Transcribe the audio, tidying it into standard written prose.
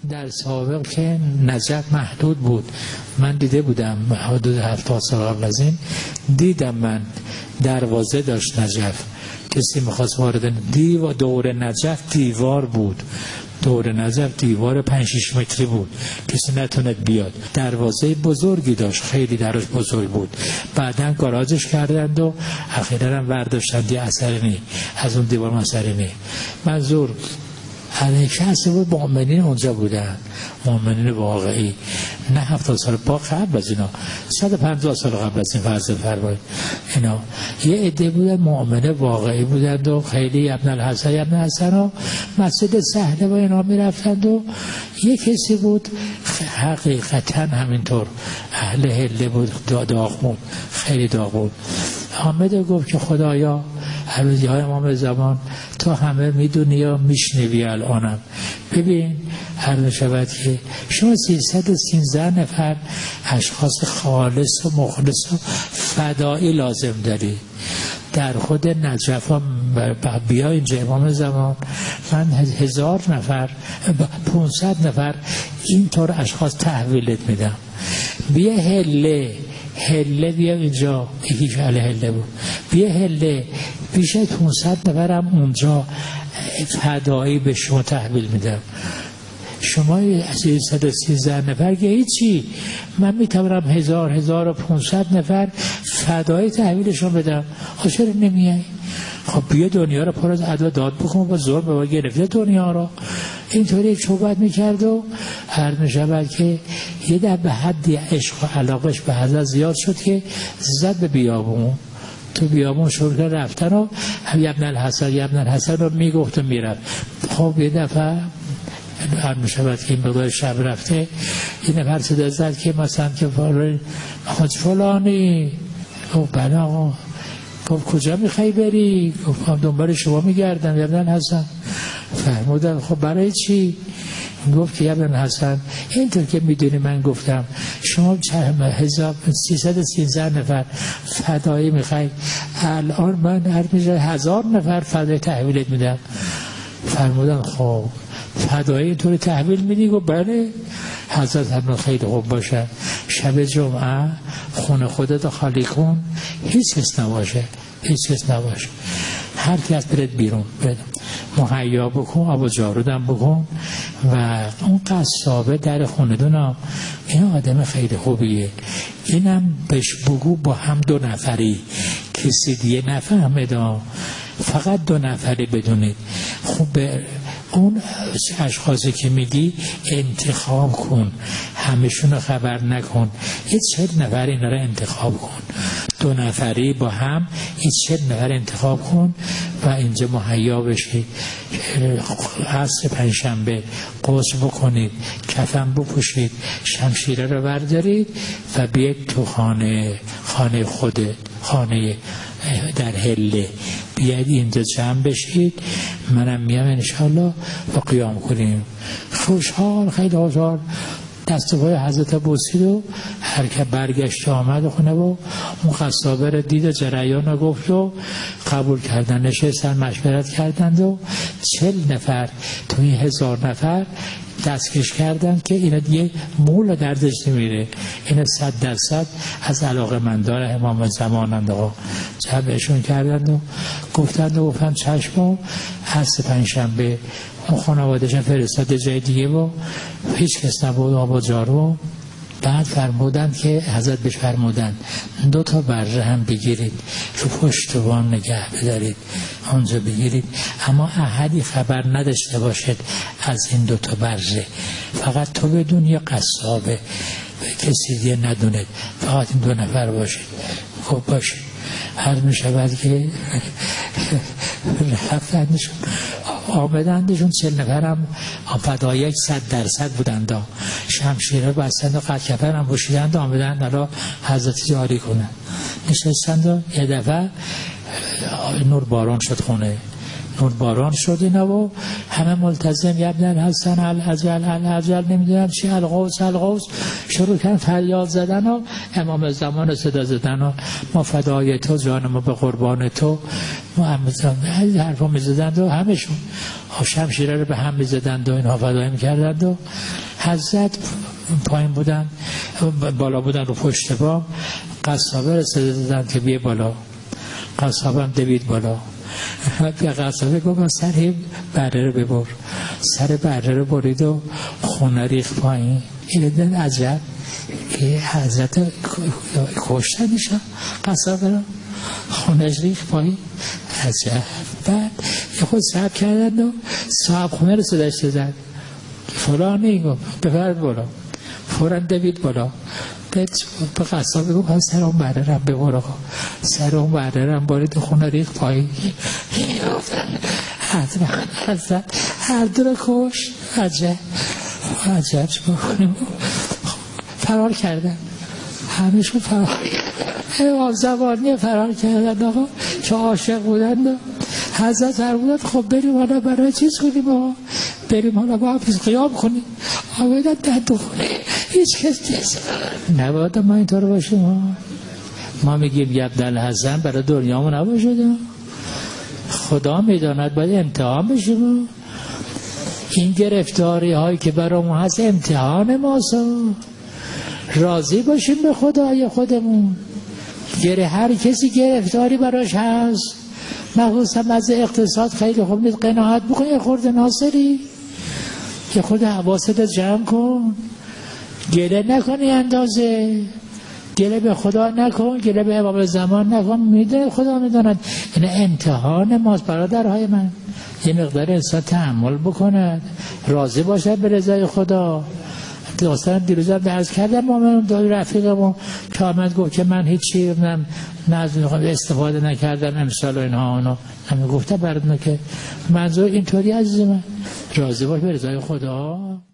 در سابق که نجف محدود بود، من دیده بودم حدود 70 سال قبل از این دیدم من دروازه داشت نجف، کسی میخواست وارد دور نجف دیوار بود، دور نجف دیوار 5-6 متری بود، کسی نتوند بیاد، دروازه بزرگی داشت، خیلی دراش بزرگ بود، بعدن گاراژش کردند و اخیراً هم برداشتند، یه اثری نی از اون دیوار اثری نی. منظور حرکت بود مؤمنین اونجا بودن، مؤمنین واقعی، نه 70 سال قبل از اینا، 150 سال قبل از این فرض فرمایید اینا یه عده بودن مؤمنه واقعی بودند و خیلی ابن الحسن و مسجد صحنه و اینا میرفتند و یه کسی بود حقیقتا همینطور اهل هله بود، داغ بود، خیلی داغ بود، آمد و گفت که خدایا حبیبی های امام زمان تو همه میدونی یا میشنوی الانم، ببین هر نشود که شما 313 نفر اشخاص خالص و مخلص و فدایی لازم داری در خود نجف ها. بیا اینجا امام زمان من 1000 نفر 500 نفر اینطور اشخاص تحویلت میدم، بیا هله بیا اینجا، یکی که هله بود، بیا هله بیش از 500 نفرم اونجا فدایی به شما تحویل میدم. شما 313 نفر که هیچی، من میتونم 1500 نفر فدایی تحویلشون بدم. چرا نمیای؟ خب بیا دنیا رو پر از عدد داد بکن و زور به ما گرفته دنیا رو. اینطوری صحبت میکرد و هر نشود که یه در به حدی عشق و علاقش به حضرت زیاد شد که زد به بیابون، تو بیابون شروع کرد رفتن و ابن الحسن رو میگفت و میرفت. خب یه دفعه هر میشود که این مقدار شب رفته این نفر صدا زد که مثلا که فلانی گفت بله آقا، گفت کجا میخوای بری؟ گفتم دنبال شما میگردم. ابن حسن فرمودن خب برای چی؟ گفت که ابن حسن اینطور که میدونی من گفتم شما 1313 نفر فدایی میخوای، الان من هر میشه 1000 نفر فدایی تحویلت میدم. فرمودن خب فدایی طوری تحویل میدی؟ گفت بله. حضرت هم خیلی خوب باشه، شب جمعه خونه خودت خالی کن، هیچ کس نباشه، هر کس برد بیرون، برد مهیا بکن، آب و جارودم بکن و اون قصابه در خونه دونا این آدم خیلی خوبیه، اینم بهش بگو با هم 2 نفری، کسی دیگه نفهمه، فقط 2 نفری بدونید. خوب اون اشخاصی که میگی انتخاب کن، همشون رو خبر نکن، یه 40 نفر اینا رو انتخاب کن، 2 نفری با هم یه 40 نفر انتخاب کن و اینجا مهیا بشید. عصر پنجشنبه غسل بکنید، کفن بپوشید، شمشیره رو بردارید و بیاید تو خانه خودت، خانه در هله بیاید اینجا جمع بشید، منم میام انشاءالله و قیام کنیم. خوشحال، خیلی خوشحال دست و پای حضرت بوسید و هر که برگشت آمد خونه و اون قصابه رو دید و جریان رو گفت و قبول کردن، نشستن مشورت کردند و 40 نفر تو این 1000 نفر دستکش کردن که اینا دیگه مول دردش نمیره، اینا 100% از علاقه مندار امام زمانند و جمعشون کردند و گفتن چشم. عصر پنجشنبه اون خانواده‌شون فرستاد جای دیگه و هیچ کس نبود، آب و جارو. بعد فرمودند که حضرت بهش فرمودند 2 تا بره هم بگیرید، رو پشتوان نگه بدارید، اونجا بگیرید، اما احدی خبر نداشته باشد از این 2 تا بره، فقط تو بدون یا قصابه، کسی دیگه ندونه، فقط این 2 نفر باشید. خب باشید. هر میشود که رفتندشون آمدندشون 40 نفرم فدایی 100% بودند، شمشیره بستند و قد کفن هم پوشیدند، آمدند الان حضرت جاری کنند. نشستند و یه دفعه نور باران شد خونه، نور باران شد اینا و همه ملتزم ابن الحسن العجل نمیدونم چی الغوث شروع کردن فریاد زدن و امام زمان صدا زدن و ما فدای تو جان ما به قربان تو محمد این حرفا میزدند و همشون شمشیره رو به هم میزدند و اینها فدای میکردند و حضرت پایین بودن بالا بودن رو پشت بام قصابه رسیده دادن که بیه بالا قصابه هم دوید بالا به قصابه گفت سر بره رو ببر سر بره رو برید و خونه ریخ پایین این دن عجب که حضرت کشته میشه قصابه رو خونش ریخ پایین عجب بعد خود صاحب کردن و صاحب خونه رو صداش دادن فلانی گفت بفرد بالا فوراً دوید بالا به قصابه گفت سر اون بره رم ببر سر اون بره رم برید خونه ریخ پایین حضرت هر دو رو کش عجب بکنیم فرار کردن همشون فرار کردن امام زمانی فرار کردن آقا که عاشق بودن حضرت هر بودن خب بریم حالا برای چیز کنیم آقا بریم حالا با حفظ قیام کنیم آقایدن دندو کنیم هیچ کس نیست نباید ما اینطور باشیم ما میگیم یه عبدالحسن برای دنیامون نباشد خدا میداند باید امتحان بشیم این گرفتاری هایی که برامون هست امتحان ماست راضی باشیم به خدای خودمون هر کسی گرفتاری براش هست مخصوصا از اقتصاد خیلی خوب نیست قناعت بکن یه خورده ناصری یه خورده حواست جمع کن گله نکنی اندازه گله به خدا نکن گله به امام زمان نکن میدونه خدا میداند این امتحان ماست برادرهای من یه مقدار انسان تحمل بکند راضی باشد به رضای خدا دوستان دیروزم بحث کردم با من دایی رفیقمون که آمد گفت که من هیچی استفاده نکردم امسال و اینها همه گفته براتون که منظور اینطوری عزیز من راضی باش به رضای خدا